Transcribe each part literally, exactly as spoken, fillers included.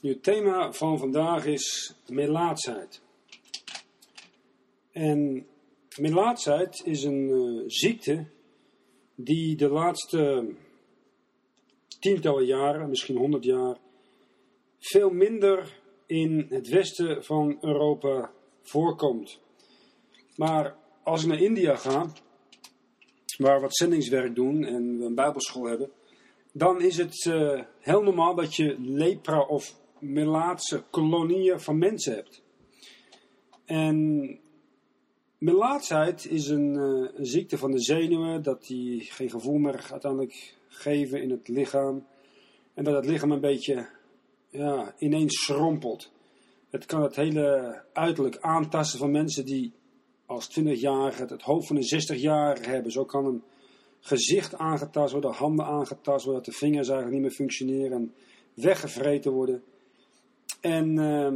Nu, het thema van vandaag is melaatsheid. En melaatsheid is een uh, ziekte die de laatste tientallen jaren, misschien honderd jaar, veel minder in het westen van Europa voorkomt. Maar als ik naar India ga, waar we wat zendingswerk doen en we een bijbelschool hebben, dan is het uh, heel normaal dat je lepra of melaatse kolonieën van mensen hebt. En melaatsheid is een, uh, een ziekte van de zenuwen, dat die geen gevoel meer uiteindelijk geven in het lichaam. En dat het lichaam een beetje ja, ineens schrompelt. Het kan het hele uiterlijk aantasten van mensen die als twintigjarige het, het hoofd van een zestigjarige hebben. Zo kan een gezicht aangetast worden, handen aangetast worden, dat de vingers eigenlijk niet meer functioneren en weggevreten worden. En uh,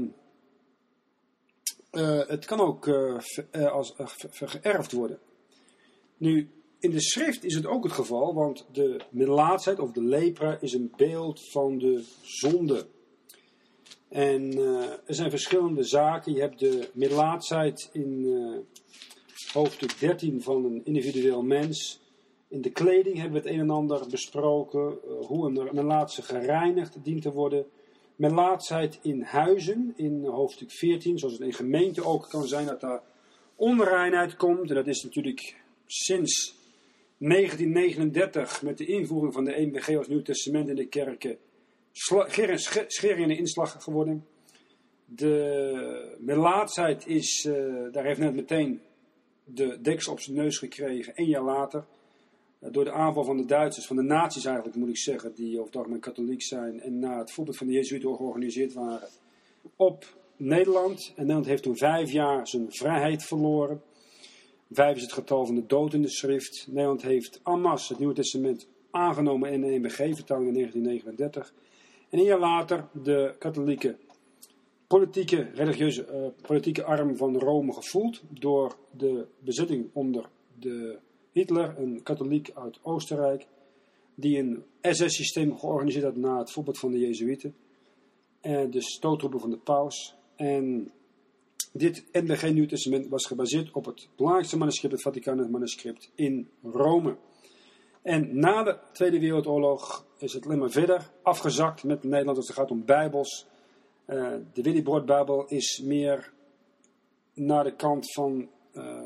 uh, het kan ook uh, ver, uh, als, uh, ver, geërfd worden. Nu, in de schrift is het ook het geval, want de melaatsheid of de lepra is een beeld van de zonde. En uh, er zijn verschillende zaken. Je hebt de melaatsheid in uh, hoofdstuk dertien van een individueel mens. In de kleding hebben we het een en ander besproken. Uh, hoe een melaatse gereinigd dient te worden. Melaatsheid in huizen in hoofdstuk veertien. Zoals het in gemeente ook kan zijn dat daar onreinheid komt. En dat is natuurlijk sinds negentien negenendertig met de invoering van de N B G als Nieuw Testament in de kerken schering in de inslag geworden. De melaatsheid is, uh, daar heeft net meteen de deksel op zijn neus gekregen, een jaar later. Uh, door de aanval van de Duitsers, van de nazi's eigenlijk moet ik zeggen, die over het algemeen katholiek zijn en na het voorbeeld van de Jezuïeten georganiseerd waren op Nederland. En Nederland heeft toen vijf jaar zijn vrijheid verloren. Vijf is het getal van de dood in de schrift. Nederland heeft en masse het Nieuwe Testament aangenomen in de N B G-vertaling in negentien negenendertig. En een jaar later de katholieke politieke, religieuze uh, politieke arm van Rome gevoeld door de bezetting onder de Hitler, een katholiek uit Oostenrijk, die een S S-systeem georganiseerd had na het voorbeeld van de Jezuïeten. En de stoottroepen van de paus. En dit N B G Nieuw Testament was gebaseerd op het belangrijkste manuscript, het Vaticaanse manuscript in Rome. En na de Tweede Wereldoorlog is het alleen maar verder afgezakt met Nederland als het gaat om bijbels. Uh, de Willy Brood Bijbel is meer naar de kant van uh,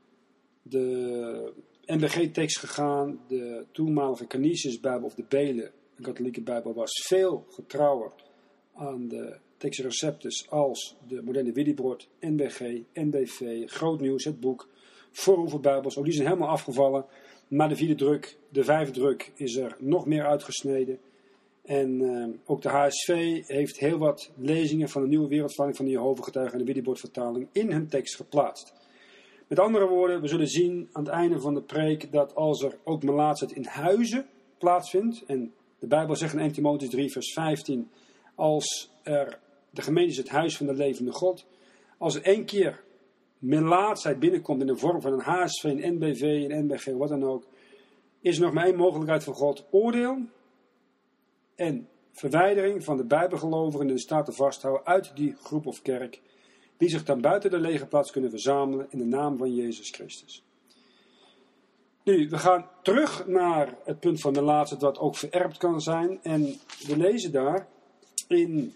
de N B G-tekst gegaan. De toenmalige Canisius Bijbel of de Belen, de katholieke Bijbel, was veel getrouwer aan de Textus Receptus als de moderne Willy Brood, N B G, N B V, Groot Nieuws, het boek, Voorhoeven Bijbels. Ook die zijn helemaal afgevallen. Maar de vierde druk, de vijfde druk is er nog meer uitgesneden. En uh, ook de H S V heeft heel wat lezingen van de Nieuwe Wereldvertaling van de Jehovah-getuigen en de Willy Brood vertaling in hun tekst geplaatst. Met andere woorden, we zullen zien aan het einde van de preek dat als er ook melaatsheid in huizen plaatsvindt, en de Bijbel zegt in Eerste Timotheüs drie vers vijftien, als er, de gemeente is het huis van de levende God, als er één keer melaatsheid binnenkomt in de vorm van een H S V, een N B V, een N B G, wat dan ook, is er nog maar één mogelijkheid van God: oordeel en verwijdering van de bijbelgelovigen in de staat te vasthouden uit die groep of kerk, die zich dan buiten de legerplaats kunnen verzamelen in de naam van Jezus Christus. Nu, we gaan terug naar het punt van melaatsheid, wat ook vererfd kan zijn, en we lezen daar in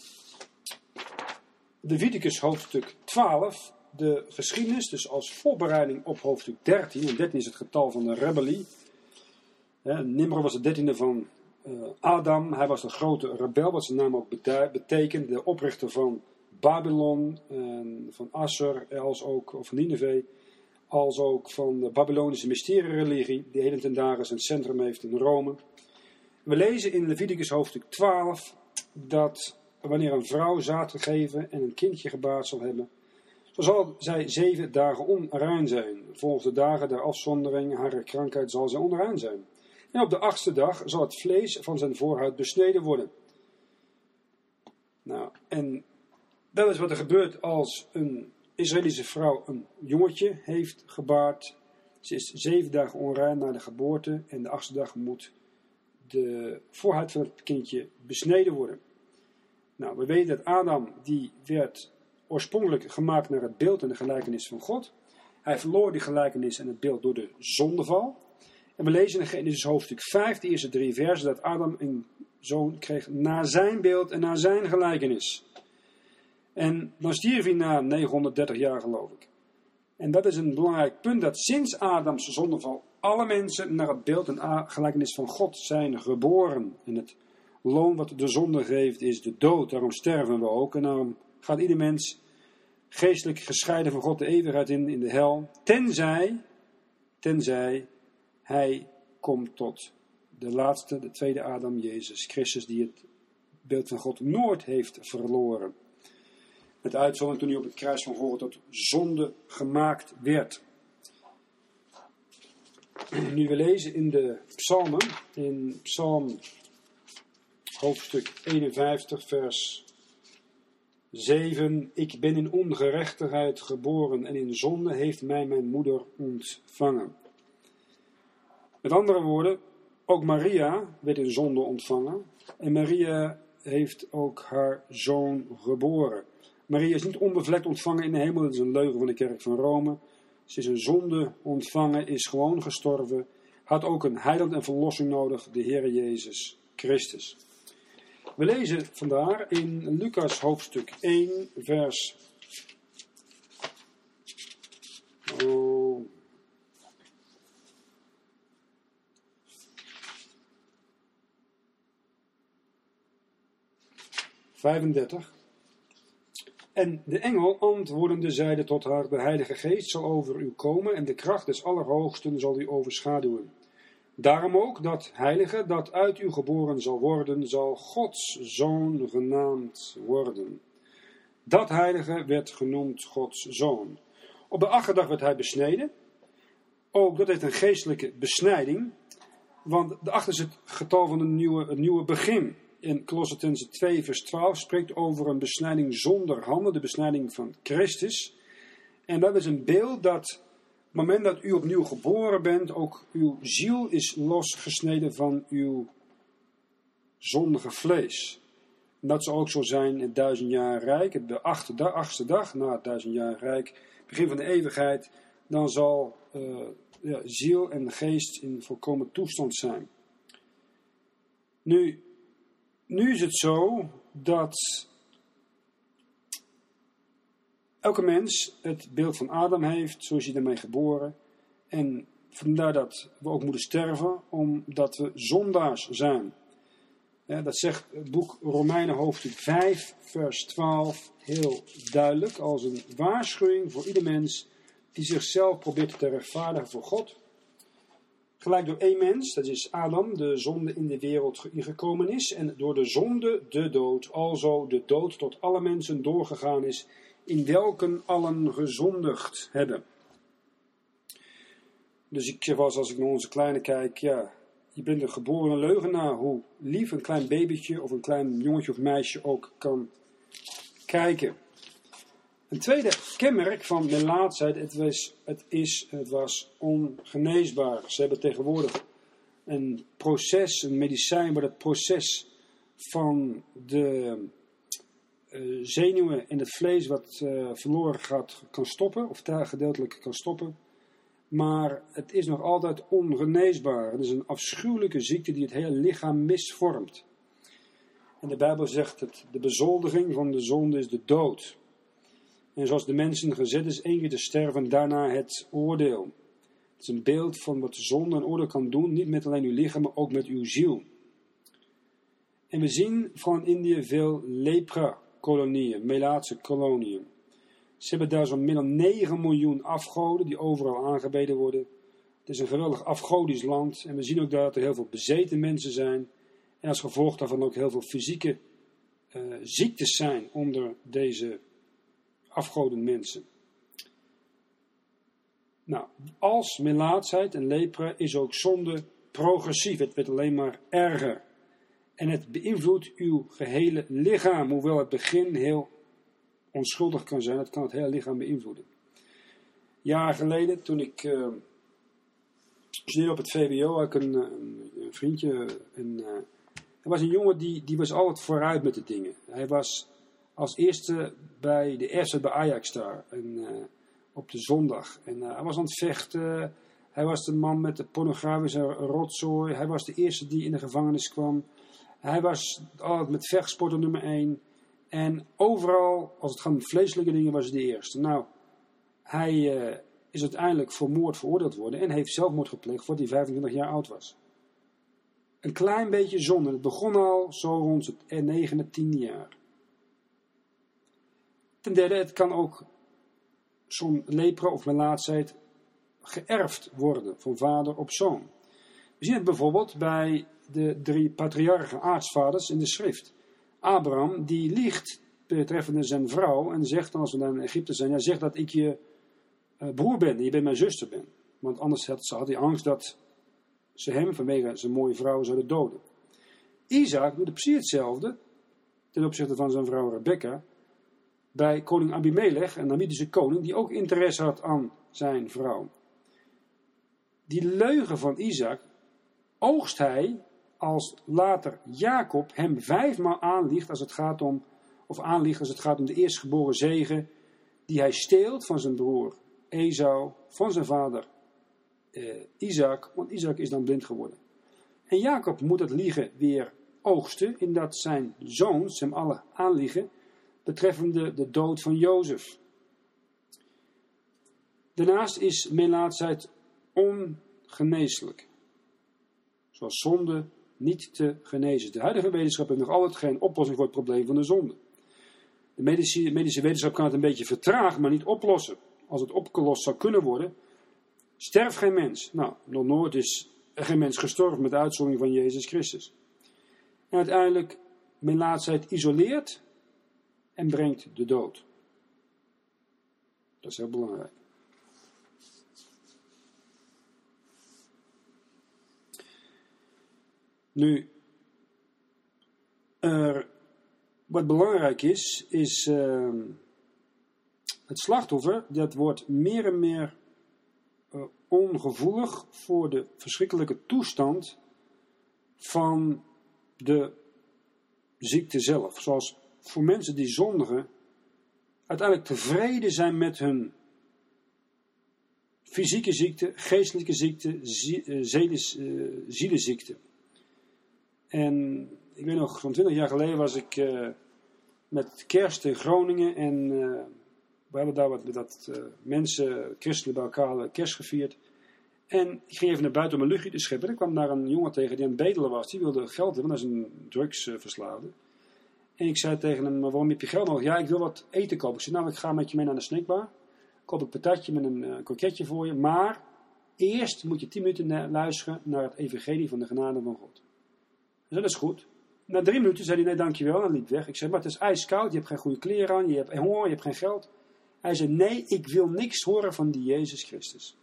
Leviticus hoofdstuk twaalf de geschiedenis, dus als voorbereiding op hoofdstuk dertien. En dertien is het getal van de rebellie. Nimrod was de dertiende van uh, Adam. Hij was de grote rebel, wat zijn naam ook betekent. De oprichter van Babylon, en van Assur, als ook, of van Nineveh, als ook van de Babylonische mysteriereligie, die heden ten dagen zijn centrum heeft in Rome. We lezen in Leviticus hoofdstuk twaalf dat wanneer een vrouw zaad gegeven en een kindje gebaard zal hebben, zo zal zij zeven dagen onrein zijn. Volgens de dagen der afzondering haar krankheid zal zij onrein zijn. En op de achtste dag zal het vlees van zijn voorhuid besneden worden. Nou, en dat is wat er gebeurt als een Israëlische vrouw een jongetje heeft gebaard. Ze is zeven dagen onrein na de geboorte en de achtste dag moet de voorhuid van het kindje besneden worden. Nou, we weten dat Adam, die werd oorspronkelijk gemaakt naar het beeld en de gelijkenis van God. Hij verloor die gelijkenis en het beeld door de zondeval. En we lezen in Genesis hoofdstuk vijf, de eerste drie versen, dat Adam een zoon kreeg naar zijn beeld en naar zijn gelijkenis. En dan stierf hij na negenhonderddertig jaar, geloof ik. En dat is een belangrijk punt, dat sinds Adams zondeval alle mensen naar het beeld en gelijkenis van God zijn geboren. En het loon wat de zonde geeft is de dood. Daarom sterven we ook. En daarom gaat ieder mens geestelijk gescheiden van God de eeuwigheid in, in de hel. Tenzij, tenzij hij komt tot de laatste, de tweede Adam, Jezus Christus, die het beeld van God nooit heeft verloren. Met uitzondering toen hij op het kruis van Golgotha tot zonde gemaakt werd. Nu we lezen in de psalmen, in psalm hoofdstuk eenenvijftig, vers zeven. Ik ben in ongerechtigheid geboren en in zonde heeft mij mijn moeder ontvangen. Met andere woorden, ook Maria werd in zonde ontvangen. En Maria heeft ook haar zoon geboren. Maria is niet onbevlekt ontvangen in de hemel. Dat is een leugen van de kerk van Rome. Ze is een zonde ontvangen, is gewoon gestorven. Had ook een heiland en verlossing nodig, de Heere Jezus Christus. We lezen vandaag in Lucas hoofdstuk één, vers... Oh... vijfendertig. En de engel antwoordende zeide tot haar, de Heilige Geest zal over u komen en de kracht des Allerhoogsten zal u overschaduwen. Daarom ook dat Heilige dat uit u geboren zal worden, zal Gods Zoon genaamd worden. Dat Heilige werd genoemd Gods Zoon. Op de achterdag werd hij besneden. Ook dat heeft een geestelijke besnijding, want daarachter is het getal van een nieuwe, het nieuwe begin. In Colossenzen twee vers twaalf spreekt over een besnijding zonder handen, de besnijding van Christus. En dat is een beeld dat, op het moment dat u opnieuw geboren bent, ook uw ziel is losgesneden van uw zondige vlees. En dat zal ook zo zijn in het duizend jaar rijk, de achtste dag, achtste dag na het duizend jaar rijk, begin van de eeuwigheid, dan zal uh, ja, ziel en geest in volkomen toestand zijn. Nu... Nu is het zo dat elke mens het beeld van Adam heeft, zo is hij daarmee geboren. En vandaar dat we ook moeten sterven, omdat we zondaars zijn. Ja, dat zegt het boek Romeinen hoofdstuk vijf, vers twaalf heel duidelijk, als een waarschuwing voor ieder mens die zichzelf probeert te rechtvaardigen voor God. Gelijk door één mens, dat is Adam, de zonde in de wereld ingekomen is. En door de zonde de dood, alzo de dood tot alle mensen doorgegaan is, in welken allen gezondigd hebben. Dus ik zeg wel eens, als ik naar onze kleine kijk, ja, je bent een geboren leugenaar, hoe lief een klein babytje of een klein jongetje of meisje ook kan kijken. Een tweede kenmerk van melaatsheid, het was, het is, het was ongeneesbaar. Ze hebben tegenwoordig een proces, een medicijn waar het proces van de uh, zenuwen en het vlees wat uh, verloren gaat kan stoppen, of daar gedeeltelijk kan stoppen. Maar het is nog altijd ongeneesbaar. Het is een afschuwelijke ziekte die het hele lichaam misvormt. En de Bijbel zegt dat de bezoldiging van de zonde is de dood. En zoals de mensen gezet is één keer te sterven, daarna het oordeel. Het is een beeld van wat zonde en oordeel kan doen, niet met alleen uw lichaam, maar ook met uw ziel. En we zien van Indië veel lepra-kolonieën, melaatse koloniën. Ze hebben daar zo'n meer dan negen miljoen afgoden die overal aangebeden worden. Het is een geweldig afgodisch land en we zien ook daar dat er heel veel bezeten mensen zijn. En als gevolg daarvan ook heel veel fysieke uh, ziektes zijn onder deze afgoden mensen. Nou, als melaatsheid en lepra is ook zonde progressief. Het wordt alleen maar erger. En het beïnvloedt uw gehele lichaam. Hoewel het begin heel onschuldig kan zijn, het kan het hele lichaam beïnvloeden. Jaren geleden, toen ik uh, studeerde op het V W O, had ik een, een, een vriendje. En, uh, er was een jongen die, die was altijd vooruit met de dingen. Hij was als eerste bij de eerste bij Ajax daar. En, uh, op de zondag. En uh, hij was aan het vechten. Hij was de man met de pornografische rotzooi. Hij was de eerste die in de gevangenis kwam. Hij was altijd met vechtsporten nummer één. En overal, als het gaat om vleeselijke dingen, was hij de eerste. Nou, hij uh, is uiteindelijk voor moord veroordeeld worden en heeft zelfmoord gepleegd voordat hij vijfentwintig jaar oud was. Een klein beetje zonde. Het begon al zo rond het negende, tiende jaar. Ten derde, het kan ook zo'n lepra of melaatsheid geërfd worden van vader op zoon. We zien het bijvoorbeeld bij de drie patriarchen, aartsvaders in de schrift. Abraham, die liegt betreffende zijn vrouw en zegt dan als we dan in Egypte zijn, ja, zeg dat ik je uh, broer ben en je bent mijn zuster ben. Want anders had, had hij angst dat ze hem vanwege zijn mooie vrouw zouden doden. Isaac doet precies hetzelfde ten opzichte van zijn vrouw Rebekka bij koning Abimelech, een Hamitische koning, die ook interesse had aan zijn vrouw. Die leugen van Isaac oogst hij als later Jacob hem vijfmaal aanliegt als het gaat om, of aanliegt als het gaat om de eerstgeboren zegen die hij steelt van zijn broer Esau, van zijn vader eh, Isaac, want Isaac is dan blind geworden. En Jacob moet het liegen weer oogsten, in dat zijn zoons hem alle aanliegen betreffende de dood van Jozef. Daarnaast is melaatsheid ongeneeslijk. Zoals zonde niet te genezen. De huidige wetenschap heeft nog altijd geen oplossing voor het probleem van de zonde. De medische, medische wetenschap kan het een beetje vertragen, maar niet oplossen. Als het opgelost zou kunnen worden, sterft geen mens. Nou, nog nooit is er geen mens gestorven met de uitzondering van Jezus Christus. En uiteindelijk, melaatsheid isoleert en brengt de dood. Dat is heel belangrijk. Nu, er, wat belangrijk is, is uh, het slachtoffer, dat wordt meer en meer uh, ongevoelig voor de verschrikkelijke toestand van de ziekte zelf. Zoals voor mensen die zondigen uiteindelijk tevreden zijn met hun fysieke ziekte, geestelijke ziekte, zieleziekte. En ik weet nog, van twintig jaar geleden was ik uh, met kerst in Groningen en uh, we hadden daar wat met dat uh, mensen, christenen bij elkaar kerst gevierd. En ik ging even naar buiten om een luchtje te scheppen. En ik kwam daar een jongen tegen die aan het bedelen was. Die wilde geld hebben, dat is een drugsverslaafde. Uh, en ik zei tegen hem, waarom heb je geld nodig? Ja, ik wil wat eten kopen. Ik zei, nou, ik ga met je mee naar de snackbar. Ik koop een patatje met een uh, kroketje voor je. Maar eerst moet je tien minuten luisteren naar het evangelie van de genade van God. Ik zei, dat is goed. Na drie minuten zei hij, nee, dankjewel. En liep weg. Ik zei, maar het is ijskoud. Je hebt geen goede kleren aan. Je hebt honger. Je hebt geen geld. Hij zei, nee, ik wil niks horen van die Jezus Christus.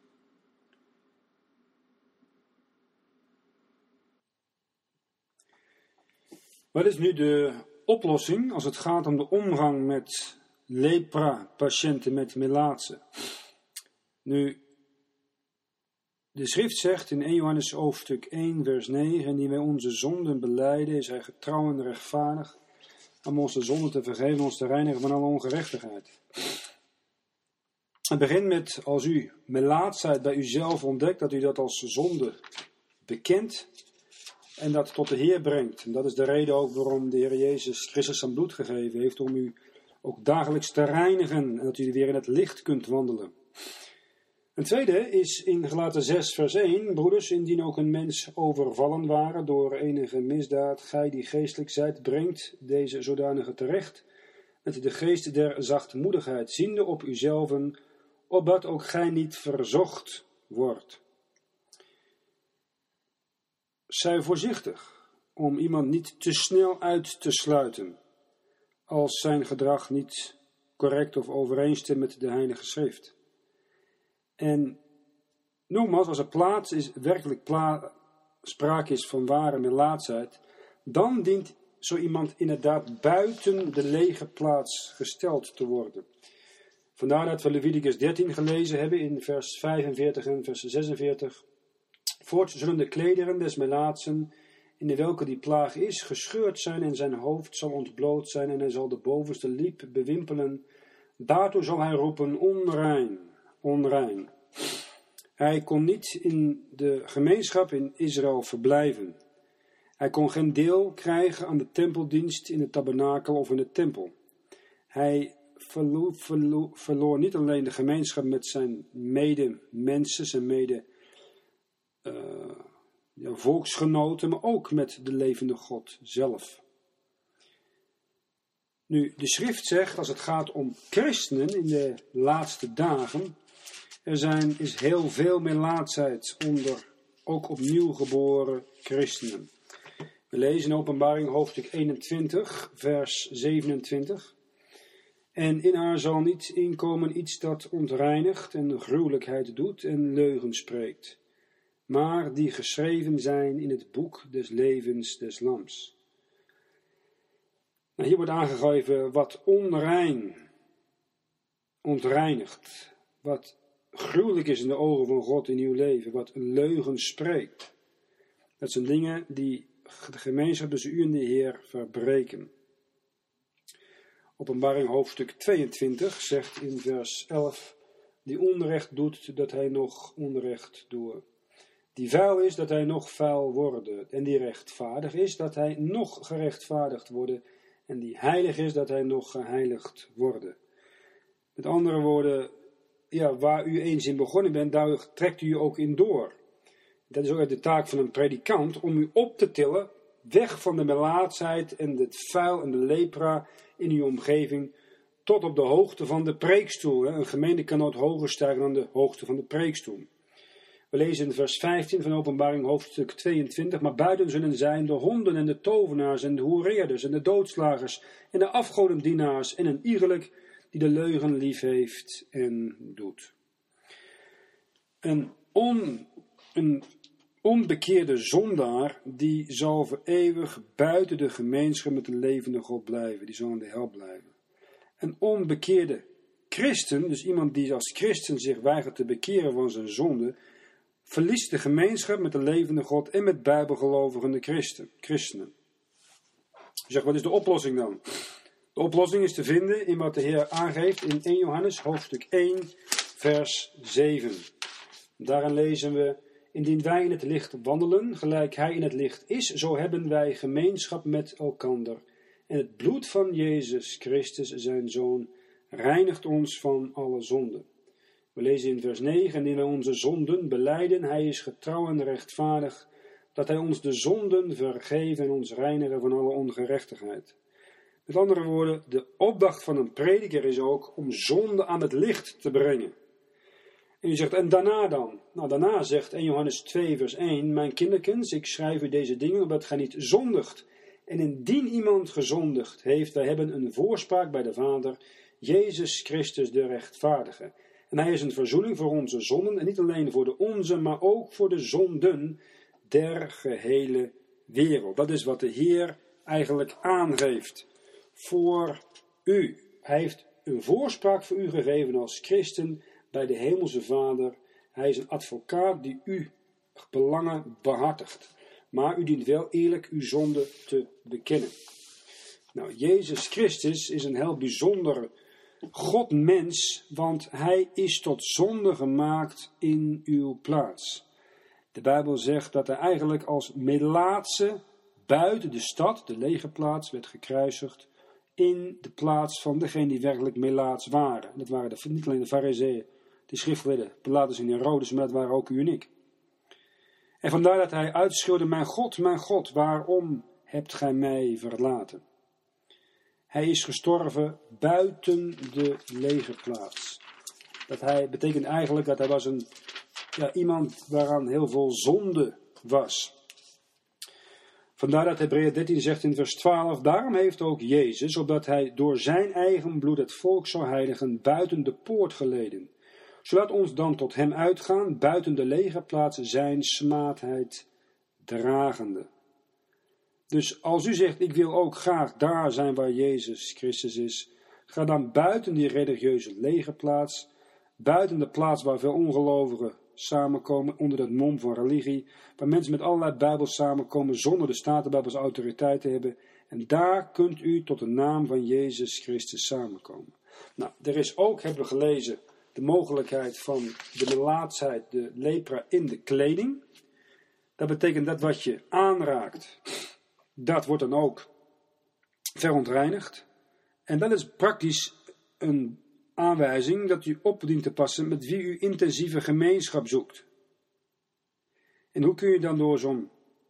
Wat is nu de oplossing als het gaat om de omgang met lepra-patiënten met melaatse? Nu, de schrift zegt in eerste Johannes hoofdstuk één vers negen, die wij onze zonden belijden, is hij getrouw en rechtvaardig om onze zonden te vergeven, ons te reinigen van alle ongerechtigheid. Het begint met, als u melaatsheid bij uzelf ontdekt, dat u dat als zonde bekent en dat tot de Heer brengt. En dat is de reden ook waarom de Heer Jezus Christus zijn bloed gegeven heeft, om u ook dagelijks te reinigen en dat u weer in het licht kunt wandelen. Een tweede is in Galaten zes vers één, broeders, indien ook een mens overvallen waren door enige misdaad, gij die geestelijk zijt, brengt deze zodanige terecht, met de geest der zachtmoedigheid, ziende op uzelven, opdat ook gij niet verzocht wordt. Zij voorzichtig, om iemand niet te snel uit te sluiten, als zijn gedrag niet correct of overeenstemt met de Heilige Schrift. En nogmaals, als er plaats is, werkelijk pla- sprake is van ware melaatsheid, dan dient zo iemand inderdaad buiten de lege plaats gesteld te worden. Vandaar dat we Leviticus dertien gelezen hebben in vers vijfenveertig en vers zesenveertig. Voorts zullen de klederen des melaatsen in de welke die plaag is, gescheurd zijn en zijn hoofd zal ontbloot zijn en hij zal de bovenste liep bewimpelen. Daartoe zal hij roepen, onrein, onrein. Hij kon niet in de gemeenschap in Israël verblijven. Hij kon geen deel krijgen aan de tempeldienst in de tabernakel of in de tempel. Hij verloor, verloor, verloor niet alleen de gemeenschap met zijn medemensen, zijn mede uh, ja, volksgenoten, maar ook met de levende God zelf. Nu, de schrift zegt, als het gaat om christenen in de laatste dagen, er zijn, is heel veel melaatsheid onder ook opnieuw geboren christenen. We lezen in Openbaring hoofdstuk eenentwintig, vers zevenentwintig. En in haar zal niet inkomen iets dat ontreinigt en gruwelijkheid doet en leugen spreekt, maar die geschreven zijn in het boek des levens des Lams. Nou, hier wordt aangegeven wat onrein, ontreinigt, wat gruwelijk is in de ogen van God in uw leven, wat een leugen spreekt. Dat zijn dingen die de gemeenschap tussen u en de Heer verbreken. Openbaring hoofdstuk tweeëntwintig zegt in vers elf, die onrecht doet, dat hij nog onrecht doet. Die vuil is, dat hij nog vuil worden. En die rechtvaardig is, dat hij nog gerechtvaardigd worden. En die heilig is, dat hij nog geheiligd worden. Met andere woorden, ja, waar u eens in begonnen bent, daar trekt u je ook in door. Dat is ook de taak van een predikant, om u op te tillen, weg van de melaatsheid en het vuil en de lepra in uw omgeving, tot op de hoogte van de preekstoel. Een gemeente kan nooit hoger stijgen dan de hoogte van de preekstoel. We lezen in vers vijftien van Openbaring hoofdstuk tweeëntwintig, maar buiten zullen zijn de honden en de tovenaars en de hoereerders en de doodslagers en de afgodendienaars en een iegelijk die de leugen lief heeft en doet. Een, on, een onbekeerde zondaar, die zal voor eeuwig buiten de gemeenschap met de levende God blijven. Die zal in de hel blijven. Een onbekeerde christen, dus iemand die als christen zich weigert te bekeren van zijn zonde, verliest de gemeenschap met de levende God en met bijbelgelovige christen, christenen. Je zegt, wat is de oplossing dan? De oplossing is te vinden in wat de Heer aangeeft in eerste Johannes hoofdstuk één, vers zeven. Daarin lezen we, indien wij in het licht wandelen, gelijk hij in het licht is, zo hebben wij gemeenschap met elkander. En het bloed van Jezus Christus, zijn Zoon, reinigt ons van alle zonden. We lezen in vers negen, en in onze zonden belijden, hij is getrouw en rechtvaardig, dat hij ons de zonden vergeven en ons reinigen van alle ongerechtigheid. Met andere woorden, de opdracht van een prediker is ook om zonde aan het licht te brengen. En je zegt, en daarna dan? Nou, daarna zegt eerste Johannes twee vers één, mijn kinderkens, ik schrijf u deze dingen, opdat gij niet zondigt. En indien iemand gezondigd heeft, wij hebben een voorspraak bij de Vader, Jezus Christus de rechtvaardige. En hij is een verzoening voor onze zonden, en niet alleen voor de onze, maar ook voor de zonden der gehele wereld. Dat is wat de Heer eigenlijk aangeeft voor u. Hij heeft een voorspraak voor u gegeven als christen bij de hemelse Vader. Hij is een advocaat die uw belangen behartigt. Maar u dient wel eerlijk uw zonde te bekennen. Nou, Jezus Christus is een heel bijzonder God-mens, want hij is tot zonde gemaakt in uw plaats. De Bijbel zegt dat hij eigenlijk als melaatse buiten de stad, de legerplaats, werd gekruisigd in de plaats van degenen die werkelijk melaats waren. Dat waren de, niet alleen de Farizeeën, de schriftgeleerden, Pilatus en Herodes, maar dat waren ook u en ik. En vandaar dat hij uitschreeuwde, mijn God, mijn God, waarom hebt gij mij verlaten? Hij is gestorven buiten de legerplaats. Dat hij betekent eigenlijk dat hij was een, ja, iemand waaraan heel veel zonde was. Vandaar dat Hebreeën dertien zegt in vers twaalf, daarom heeft ook Jezus, opdat hij door zijn eigen bloed het volk zou heiligen, buiten de poort geleden. Zodat ons dan tot hem uitgaan, buiten de legerplaats zijn smaadheid dragende. Dus als u zegt, ik wil ook graag daar zijn waar Jezus Christus is, ga dan buiten die religieuze legerplaats, buiten de plaats waar veel ongelovigen samenkomen onder dat mom van religie, waar mensen met allerlei bijbels samenkomen zonder de Statenbijbel als autoriteit te hebben. En daar kunt u tot de naam van Jezus Christus samenkomen. Nou, er is ook, hebben we gelezen, de mogelijkheid van de melaatsheid, de lepra in de kleding. Dat betekent dat wat je aanraakt, dat wordt dan ook verontreinigd. En dat is praktisch een aanwijzing dat u op dient te passen met wie u intensieve gemeenschap zoekt. En hoe kun je dan door zo'n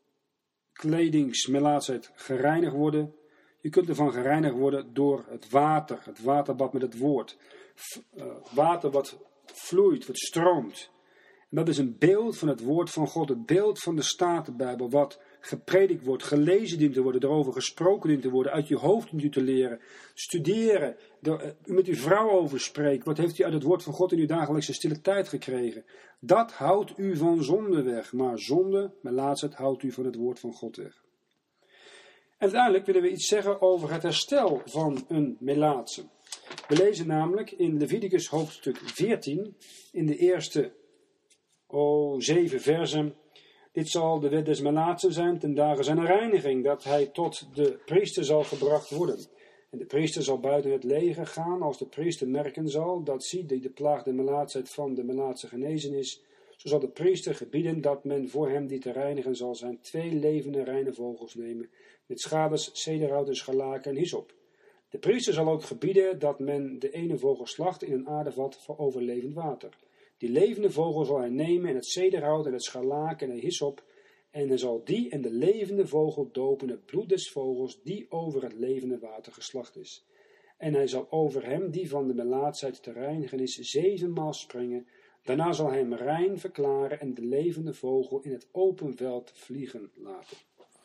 kledingsmelaatsheid gereinigd worden? Je kunt ervan gereinigd worden door het water, het waterbad met het woord. Uh, water wat vloeit, wat stroomt. En dat is een beeld van het woord van God, het beeld van de Statenbijbel, wat gepredikt wordt, gelezen dient te worden, erover gesproken dient te worden, uit je hoofd dient u te leren, studeren, de, u met uw vrouw over spreekt, wat heeft u uit het woord van God in uw dagelijkse stille tijd gekregen. Dat houdt u van zonde weg, maar zonde, melaatsheid, houdt u van het woord van God weg. En uiteindelijk willen we iets zeggen over het herstel van een melaatse. We lezen namelijk in Leviticus hoofdstuk veertien, in de eerste oh, zeven versen. Dit zal de wet des melaatsen zijn ten dagen zijn reiniging, dat hij tot de priester zal gebracht worden. En de priester zal buiten het leger gaan, als de priester merken zal, dat zie die de plaag de melaatsheid van de melaatse genezen is. Zo zal de priester gebieden dat men voor hem die te reinigen zal zijn twee levende reine vogels nemen, met schades, cederhout en scharlaken en hyssop. De priester zal ook gebieden dat men de ene vogel slacht in een aardevat voor overlevend water. Die levende vogel zal hij nemen en het cederhout en het scharlaken en de hyssop, en hij zal die en de levende vogel dopen het bloed des vogels die over het levende water geslacht is. En hij zal over hem die van de melaatsheid te reinigen is zevenmaal springen. Daarna zal hij hem rein verklaren en de levende vogel in het open veld vliegen laten.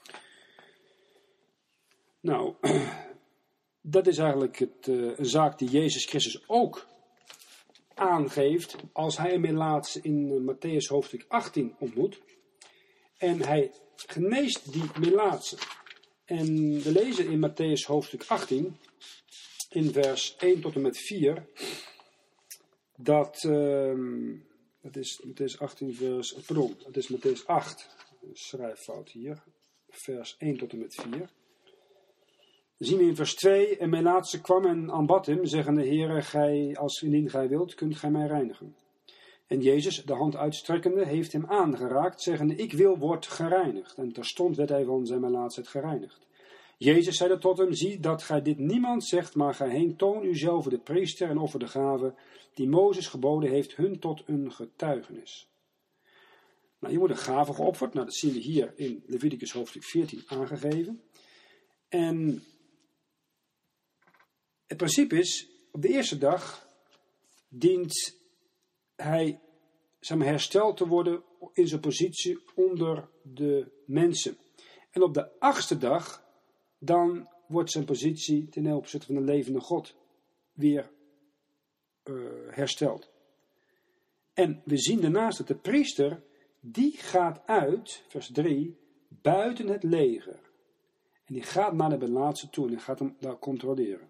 Nou, dat is eigenlijk het, uh, een zaak die Jezus Christus ook aangeeft als hij een melaatse in uh, Matthäus hoofdstuk achttien ontmoet. En hij geneest die melaatse. En we lezen in Matthäus hoofdstuk achttien, in vers één tot en met vier, dat, uh, dat is Matthäus achttien vers, pardon, dat is Matthäus acht, schrijffout hier, vers één tot en met vier. Dan zien we in vers twee, en melaatse kwam en aanbad hem, zeggende, Heere, gij, als indien gij wilt, kunt gij mij reinigen. En Jezus, de hand uitstrekkende, heeft hem aangeraakt, zeggende, ik wil, word gereinigd. En terstond werd hij van zijn melaatsheid gereinigd. Jezus zeide tot hem, zie dat gij dit niemand zegt, maar gij heen toon uzelf de priester en offer de gave, die Mozes geboden heeft, hun tot een getuigenis. Nou, hier wordt een gave geofferd, nou dat zien we hier in Leviticus hoofdstuk veertien aangegeven. En het principe is, op de eerste dag dient hij zeg maar, hersteld te worden in zijn positie onder de mensen. En op de achtste dag, dan wordt zijn positie ten opzichte van de levende God weer uh, hersteld. En we zien daarnaast dat de priester, die gaat uit, vers drie, buiten het leger. En die gaat naar de melaatse toe en die gaat hem daar controleren.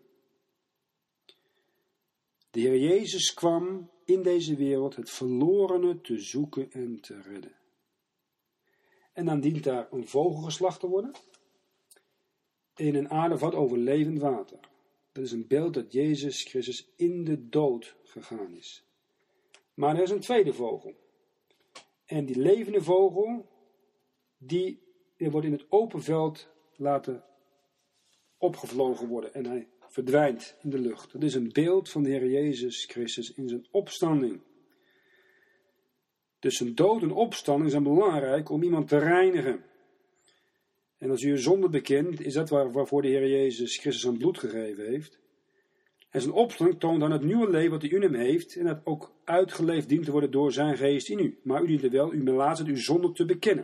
De Heer Jezus kwam in deze wereld het verlorene te zoeken en te redden. En dan dient daar een vogel geslacht te worden in een aardevat over levend water. Dat is een beeld dat Jezus Christus in de dood gegaan is. Maar er is een tweede vogel. En die levende vogel, die, die wordt in het open veld laten opgevlogen worden. En hij verdwijnt in de lucht. Dat is een beeld van de Heer Jezus Christus in zijn opstanding. Dus zijn dood en opstanding zijn belangrijk om iemand te reinigen. En als u een zonde bekent, is dat waar, waarvoor de Heer Jezus Christus zijn bloed gegeven heeft. En zijn opstanding toont dan het nieuwe leven wat hij in hem heeft. En dat ook uitgeleefd dient te worden door zijn geest in u. Maar u dient er wel, uw melaatsheid, uw zonde te bekennen.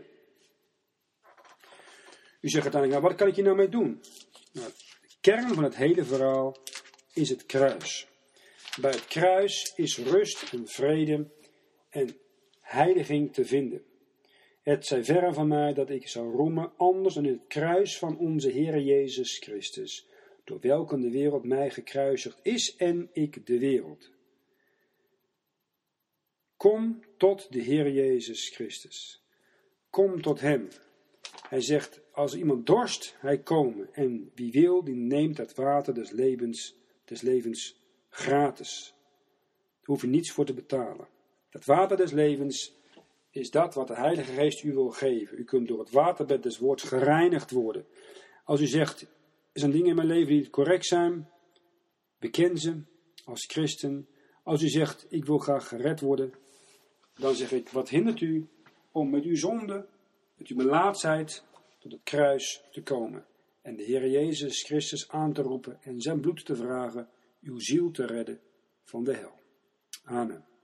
U zegt uiteindelijk, nou wat kan ik hier nou mee doen? Nou, de kern van het hele verhaal is het kruis. Bij het kruis is rust en vrede en heiliging te vinden. Het zij verre van mij dat ik zou roemen anders dan in het kruis van onze Heer Jezus Christus, door welke de wereld mij gekruisigd is en ik de wereld. Kom tot de Heer Jezus Christus. Kom tot hem. Hij zegt, als iemand dorst, hij komen. En wie wil, die neemt het water des levens, des levens gratis. Daar hoef je niets voor te betalen. Het water des levens is dat wat de Heilige Geest u wil geven. U kunt door het waterbed des woords gereinigd worden. Als u zegt, er zijn dingen in mijn leven die niet correct zijn, beken ze als christen. Als u zegt, ik wil graag gered worden, dan zeg ik, wat hindert u om met uw zonde, met uw melaatsheid, tot het kruis te komen. En de Heer Jezus Christus aan te roepen en zijn bloed te vragen, uw ziel te redden van de hel. Amen.